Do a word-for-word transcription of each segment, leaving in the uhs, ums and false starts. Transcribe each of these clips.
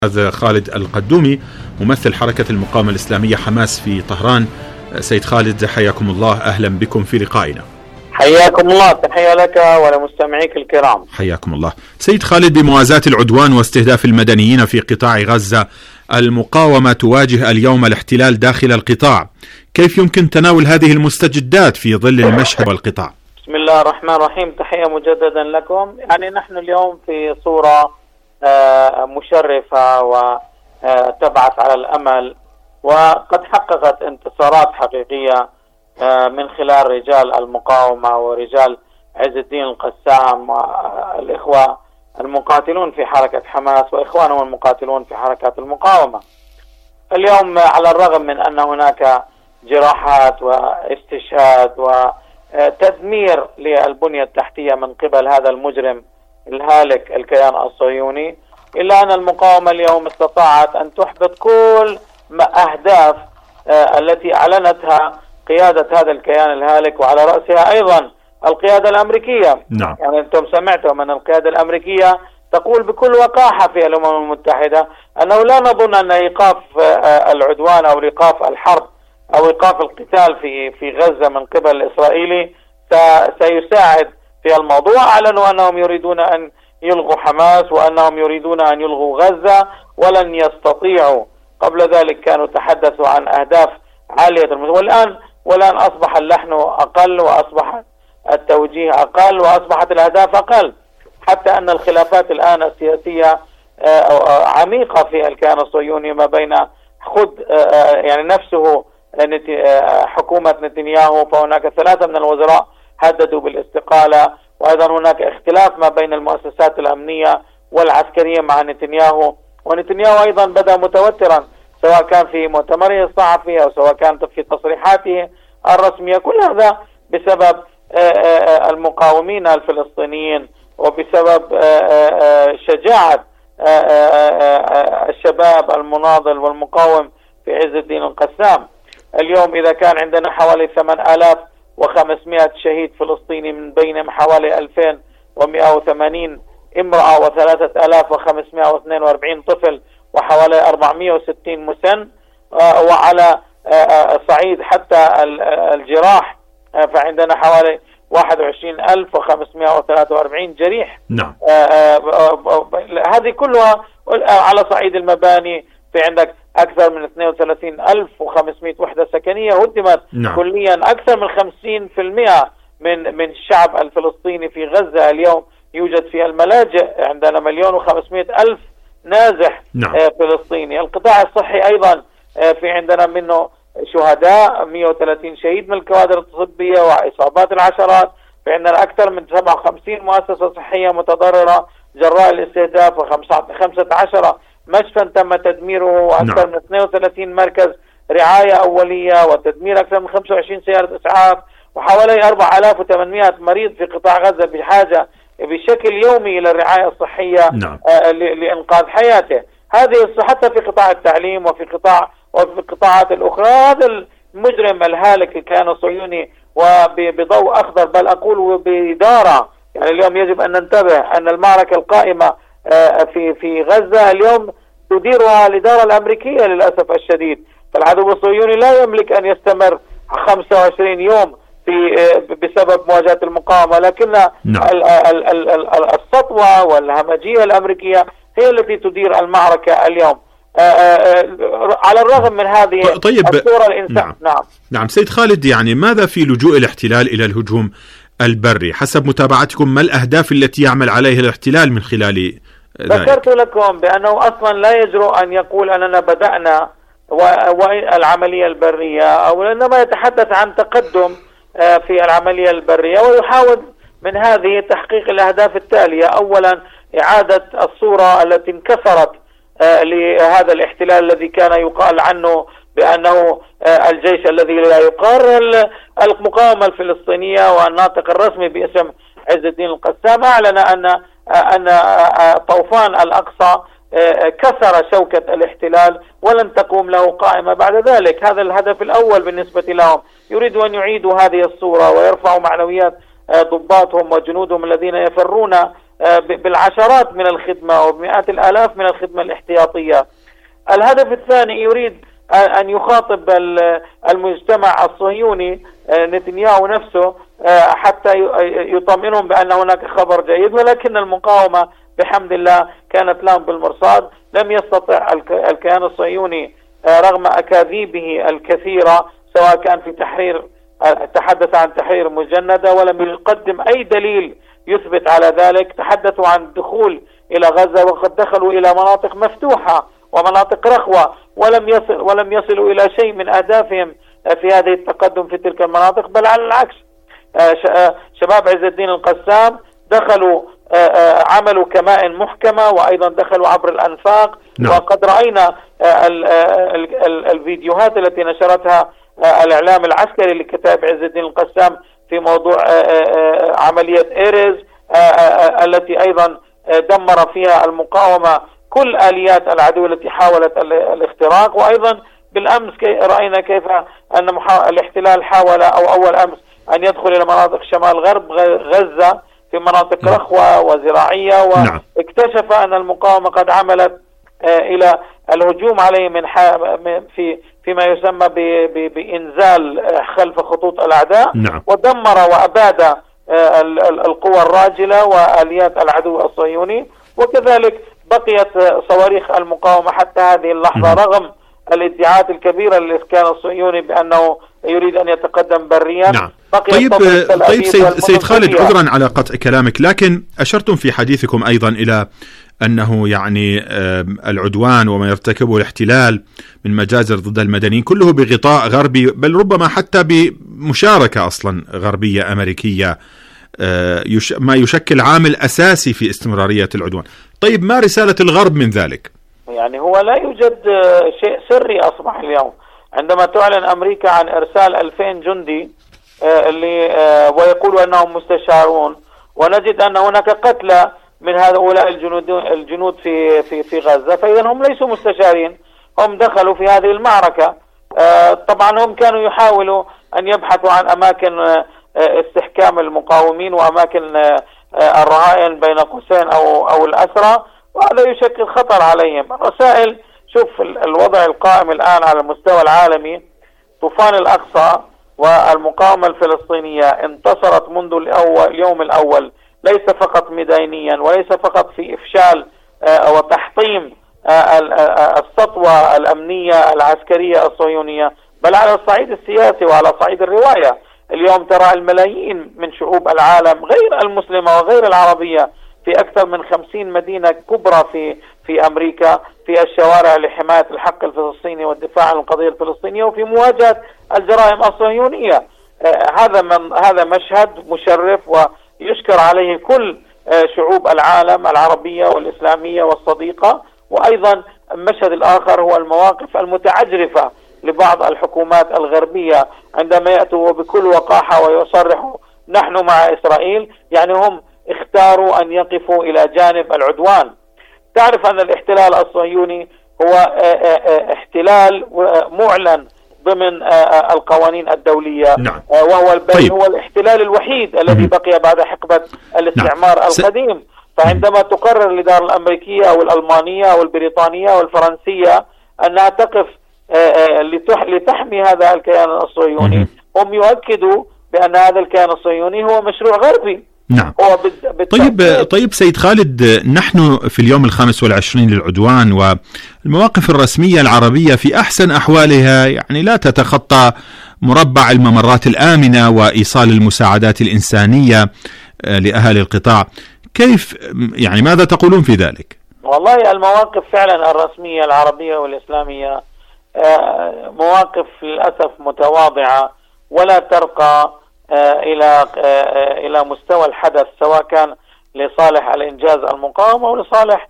هذا خالد القدومي ممثل حركة المقاومة الإسلامية حماس في طهران. سيد خالد، حياكم الله، أهلا بكم في لقائنا. حياكم الله، تحية لك ولمستمعيك الكرام. حياكم الله. سيد خالد، بموازاة العدوان واستهداف المدنيين في قطاع غزة، المقاومة تواجه اليوم الاحتلال داخل القطاع، كيف يمكن تناول هذه المستجدات في ظل المشهد والقطاع؟ بسم الله الرحمن الرحيم، تحية مجددا لكم. يعني نحن اليوم في صورة مشرفة وتبعث على الأمل، وقد حققت انتصارات حقيقية من خلال رجال المقاومة ورجال عز الدين القسام والإخوة المقاتلون في حركة حماس وإخوانهم المقاتلون في حركات المقاومة. اليوم على الرغم من أن هناك جراحات واستشهاد وتدمير للبنية التحتية من قبل هذا المجرم الهالك الكيان الصهيوني، إلا أن المقاومة اليوم استطاعت أن تحبط كل أهداف التي أعلنتها قيادة هذا الكيان الهالك، وعلى رأسها أيضا القيادة الأمريكية. نعم. يعني أنتم سمعتم أن القيادة الأمريكية تقول بكل وقاحة في الأمم المتحدة أنه لا نظن أن إيقاف العدوان أو إيقاف الحرب أو إيقاف القتال في في غزة من قبل الإسرائيلي سيساعد في الموضوع. أعلنوا أنهم يريدون أن يلغوا حماس وأنهم يريدون أن يلغوا غزة، ولن يستطيعوا. قبل ذلك كانوا تحدثوا عن أهداف عالية المستوى، والآن والآن أصبح اللحن أقل، وأصبح التوجيه أقل، وأصبحت الأهداف أقل، حتى أن الخلافات الآن السياسية عميقة في الكيان الصهيوني ما بين خد يعني نفسه حكومة نتنياهو، فهناك ثلاثة من الوزراء هددوا بالاستقالة، وأيضا هناك اختلاف ما بين المؤسسات الأمنية والعسكرية مع نتنياهو، ونتنياهو أيضا بدأ متوترا سواء كان في مؤتمره الصحفي أو سواء كان في تصريحاته الرسمية. كل هذا بسبب المقاومين الفلسطينيين وبسبب شجاعة الشباب المناضل والمقاوم في عز الدين القسام. اليوم إذا كان عندنا حوالي ثمانية آلاف وخمسمائة شهيد فلسطيني، من بينهم حوالي ألفين ومئة وثمانين امرأة وثلاثة آلاف وخمسمائة واثنين وأربعين طفل وحوالي أربعمائة وستين مسن، وعلى صعيد حتى الجراح فعندنا حوالي واحد وعشرين ألف وخمسمائة وثلاثة وأربعين جريح. نعم. هذه كلها على صعيد المباني، في عندك أكثر من اثنين وثلاثين ألف وخمسمائة وحدة سكنية هدمت. نعم. كليا أكثر من خمسين بالمئة من من الشعب الفلسطيني في غزة اليوم يوجد في الملاجئ. عندنا مليون وخمسمائة ألف نازح. نعم. فلسطيني. القطاع الصحي أيضا في عندنا منه شهداء، مئة وثلاثين شهيد من الكوادر الطبية وإصابات العشرات. في عندنا أكثر من سبعة وخمسين مؤسسة صحية متضررة جراء الاستهداف، وخمسة عشر مشفى تم تدميره، وأكثر نعم. من اثنين وثلاثين مركز رعاية أولية، وتدمير أكثر من خمسة وعشرين سيارة إسعاف، وحوالي أربعة آلاف وثمانمائة مريض في قطاع غزة بحاجة بشكل يومي إلى الرعاية الصحية. نعم. آه لإنقاذ حياته. هذه حتى في قطاع التعليم وفي قطاع وفي القطاعات الأخرى. هذا المجرم الهالك كان الصهيوني وبضوء أخضر، بل أقول بإدارة. يعني اليوم يجب أن ننتبه أن المعركة القائمة في في غزة اليوم تديرها الإدارة الأمريكية للأسف الشديد. فالعدو الصهيوني لا يملك أن يستمر خمسة وعشرين يوم في بسبب مواجهة المقاومة، لكن نعم. السطوة والهمجية الأمريكية هي التي تدير المعركة اليوم. آآ آآ على الرغم من هذه طيب الصورة الإنسان. نعم. نعم نعم سيد خالد، يعني ماذا في لجوء الاحتلال إلى الهجوم البري؟ حسب متابعتكم ما الأهداف التي يعمل عليها الاحتلال من خلال ذلك؟ ذكرت لكم بأنه أصلا لا يجرؤ أن يقول أننا بدأنا والعملية البرية، أو إنما يتحدث عن تقدم في العملية البرية، ويحاول من هذه تحقيق الأهداف التالية. أولا إعادة الصورة التي انكسرت لهذا الاحتلال الذي كان يقال عنه بأنه الجيش الذي لا يقر المقاومة الفلسطينية، والناطق الرسمي باسم عز الدين القسام أعلن أن أن طوفان الأقصى كسر شوكة الاحتلال ولن تقوم له قائمة بعد ذلك. هذا الهدف الأول بالنسبة لهم. يريدوا أن يعيدوا هذه الصورة ويرفعوا معنويات ضباطهم وجنودهم الذين يفرون بالعشرات من الخدمة وبمئات الآلاف من الخدمة الاحتياطية. الهدف الثاني يريد أن يخاطب المجتمع الصهيوني نتنياهو نفسه حتى يطمئنهم بأن هناك خبر جيد، ولكن المقاومة بحمد الله كانت لهم بالمرصاد. لم يستطع الكيان الصهيوني رغم أكاذيبه الكثيرة، سواء كان في تحرير تحدث عن تحرير مجندة ولم يقدم أي دليل يثبت على ذلك. تحدثوا عن الدخول إلى غزة وقد دخلوا إلى مناطق مفتوحة ومناطق رخوة، ولم يصل ولم يصلوا إلى شيء من أهدافهم في هذه التقدم في تلك المناطق، بل على العكس. شباب عز الدين القسام دخلوا عملوا كمائن محكمة، وأيضا دخلوا عبر الأنفاق. نعم. وقد رأينا الفيديوهات التي نشرتها الإعلام العسكري لكتائب عز الدين القسام في موضوع عملية إيرز التي أيضا دمر فيها المقاومة كل آليات العدو التي حاولت الاختراق. وأيضا بالأمس رأينا كيف أن الاحتلال حاول أو أول أمس أن يدخل إلى مناطق شمال غرب غزة في مناطق رخوة وزراعية، واكتشف أن المقاومة قد عملت إلى الهجوم عليه من في فيما يسمى بإنزال خلف خطوط الأعداء. نعم. ودمر وأباد القوى الراجلة وآليات العدو الصهيوني. وكذلك بقيت صواريخ المقاومة حتى هذه اللحظة رغم الادعاءات الكبيرة للإسكان الصهيوني بأنه يريد أن يتقدم بريا. نعم. طيب طيب سيد, سيد خالد، عذرا على قطع كلامك، لكن أشرتم في حديثكم أيضا إلى أنه يعني العدوان وما يرتكبه الاحتلال من مجازر ضد المدنيين كله بغطاء غربي، بل ربما حتى بمشاركة أصلا غربية أمريكية، ما يشكل عامل أساسي في استمرارية العدوان. طيب ما رسالة الغرب من ذلك؟ يعني هو لا يوجد شيء سري أصبح اليوم عندما تعلن أمريكا عن إرسال ألفين جندي اللي ويقولوا أنهم مستشارون، ونجد أن هناك قتلى من هؤلاء الجنود الجنود في في في غزة، فإذا هم ليسوا مستشارين، هم دخلوا في هذه المعركة. طبعا هم كانوا يحاولوا أن يبحثوا عن أماكن استحكام المقاومين وأماكن الرهائن بين قوسين أو أو الأسرى، وهذا يشكل خطر عليهم. الرسائل، شوف الوضع القائم الآن على المستوى العالمي، طوفان الأقصى والمقاومة الفلسطينية انتصرت منذ اليوم الأول، ليس فقط ميدانيا وليس فقط في إفشال وتحطيم السطوة الأمنية العسكرية الصهيونية، بل على الصعيد السياسي وعلى صعيد الرواية. اليوم ترى الملايين من شعوب العالم غير المسلمة وغير العربية في أكثر من خمسين مدينة كبرى في في أمريكا في الشوارع لحماية الحق الفلسطيني والدفاع عن القضية الفلسطينية وفي مواجهة الجرائم الصهيونية. آه هذا من هذا مشهد مشرف ويشكر عليه كل آه شعوب العالم العربية والإسلامية والصديقة. وأيضا المشهد الآخر هو المواقف المتعجرفة لبعض الحكومات الغربية عندما يأتوا بكل وقاحة ويصرحوا نحن مع إسرائيل، يعني هم اختاروا أن يقفوا إلى جانب العدوان. تعرف أن الاحتلال الصهيوني هو احتلال معلن ضمن القوانين الدولية. نعم. وهو طيب. هو الاحتلال الوحيد الذي بقي بعد حقبة الاستعمار. نعم. القديم. فعندما تقرر الإدارة الأمريكية أو الألمانية أو البريطانية أو الفرنسية أنها تقف لتحمي هذا الكيان الصهيوني، هم يؤكدوا بأن هذا الكيان الصهيوني هو مشروع غربي. نعم. طيب طيب سيد خالد، نحن في اليوم الخامس والعشرين للعدوان، والمواقف الرسمية العربية في أحسن أحوالها يعني لا تتخطى مربع الممرات الآمنة وإيصال المساعدات الإنسانية لأهالي القطاع. كيف يعني ماذا تقولون في ذلك؟ والله المواقف فعلا الرسمية العربية والإسلامية مواقف للأسف متواضعة ولا ترقى إلى إلى مستوى الحدث، سواء كان لصالح الإنجاز المقاومة أو لصالح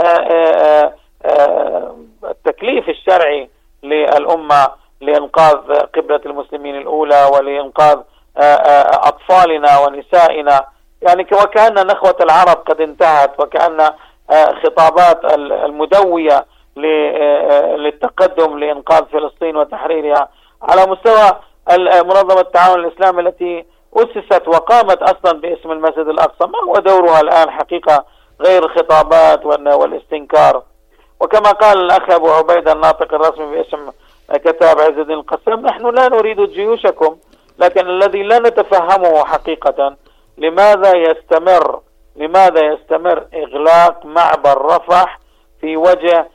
التكليف الشرعي للأمة لإنقاذ قبلة المسلمين الأولى ولإنقاذ أطفالنا ونسائنا. يعني وكأن نخوة العرب قد انتهت، وكأن خطابات المدوية للتقدم لإنقاذ فلسطين وتحريرها على مستوى منظمة التعاون الإسلامي التي أسست وقامت أصلا باسم المسجد الأقصى. ما هو دورها الآن حقيقة غير الخطابات والاستنكار؟ وكما قال الأخ أبو عبيدة الناطق الرسمي باسم كتاب عز الدين القسام: نحن لا نريد جيوشكم، لكن الذي لا نتفهمه حقيقة لماذا يستمر لماذا يستمر إغلاق معبر رفح في وجه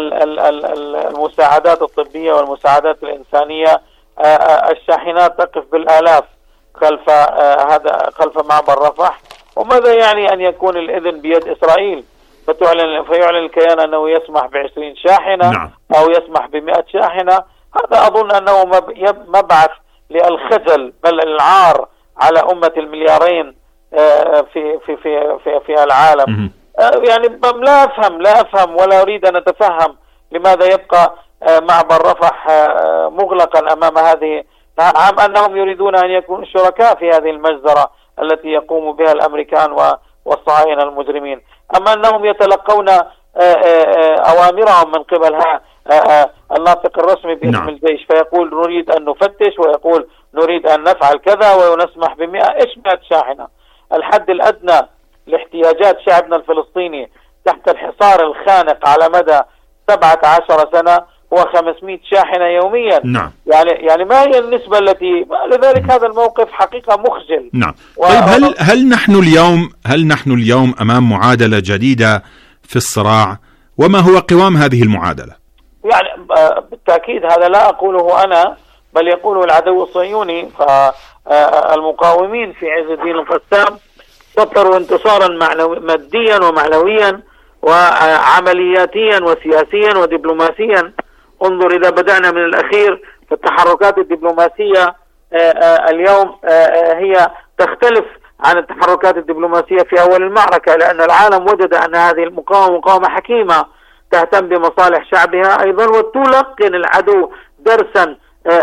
المساعدات الطبية والمساعدات الإنسانية. الشاحنات تقف بالآلاف خلف هذا خلف معبر رفح، وماذا يعني أن يكون الإذن بيد إسرائيل فتعلن فيعلن الكيان أنه يسمح بعشرين شاحنة نعم. أو يسمح بمئة شاحنة؟ هذا أظن أنه مبعث للخجل بل العار على أمة المليارين في في في في, في العالم. يعني لا أفهم لا أفهم ولا أريد أن أتفهم لماذا يبقى معبر رفح مغلقا أمام هذه، عم أنهم يريدون أن يكونوا شركاء في هذه المجزرة التي يقوم بها الأمريكان والصهاينة المجرمين، أما أنهم يتلقون أوامرهم من قبل الناطق الرسمي باسم نعم. الجيش، فيقول نريد أن نفتش، ويقول نريد أن نفعل كذا، ونسمح بمئة إيش مئة شاحنة؟ الحد الأدنى لاحتياجات شعبنا الفلسطيني تحت الحصار الخانق على مدى سبعة عشر سنة هو خمسمئة شاحنة يوميا. نعم. يعني يعني ما هي النسبة التي لذلك هذا الموقف حقيقة مخجل. نعم. و... طيب هل هل نحن اليوم هل نحن اليوم أمام معادلة جديدة في الصراع؟ وما هو قوام هذه المعادلة؟ يعني بالتأكيد هذا لا أقوله أنا بل يقوله العدو الصهيوني. فالمقاومين في عز الدين القسام سطروا انتصارا ماديا ومعنويا وعملياتيا وسياسيا ودبلوماسيا. انظر إذا بدأنا من الأخير، فالتحركات الدبلوماسية اليوم هي تختلف عن التحركات الدبلوماسية في أول المعركة، لأن العالم وجد أن هذه المقاومة مقاومة حكيمة تهتم بمصالح شعبها أيضا، وتلقن العدو درسا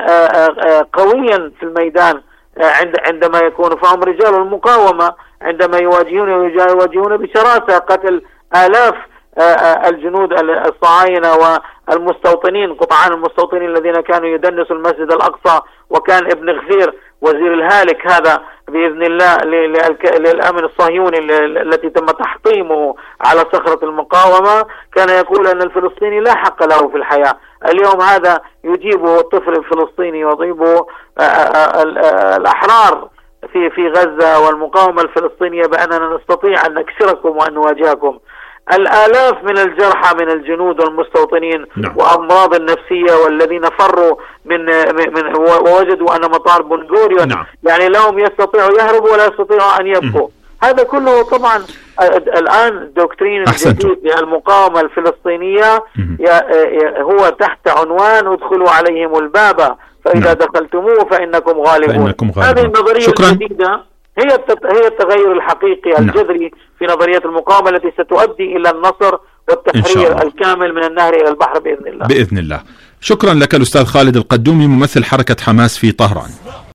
قويا في الميدان عندما يكون فهم رجال المقاومة عندما يواجهون يواجهون بشراسة قتل آلاف الجنود الصهاينة والمستوطنين، قطعان المستوطنين الذين كانوا يدنسوا المسجد الأقصى. وكان ابن غفير وزير الهالك هذا بإذن الله للأمن الصهيوني التي تم تحطيمه على صخرة المقاومة كان يقول أن الفلسطيني لا حق له في الحياة. اليوم هذا يجيبه الطفل الفلسطيني، يجيبه الأحرار في في غزة والمقاومة الفلسطينية بأننا نستطيع أن نكسركم وأن نواجهكم. الآلاف من الجرحى من الجنود والمستوطنين نعم. وأمراض النفسية والذين فروا من, من ووجدوا أن مطار بن غوريون نعم. يعني لهم يستطيعوا يهربوا ولا يستطيعوا أن يبقوا. م- هذا كله طبعا الآن الدكترين الجديد للمقاومة الفلسطينية هو تحت عنوان ادخلوا عليهم الباب فإذا نعم. دخلتموه فإنكم غالبون. فإنكم غالبون. هذه النظرية شكرا. الجديدة هي هي التغير الحقيقي الجذري نعم. في نظرية المقاومة التي ستؤدي إلى النصر والتحرير الكامل من النهر إلى البحر بإذن الله. بإذن الله. شكرا لك الأستاذ خالد القدومي ممثل حركة حماس في طهران.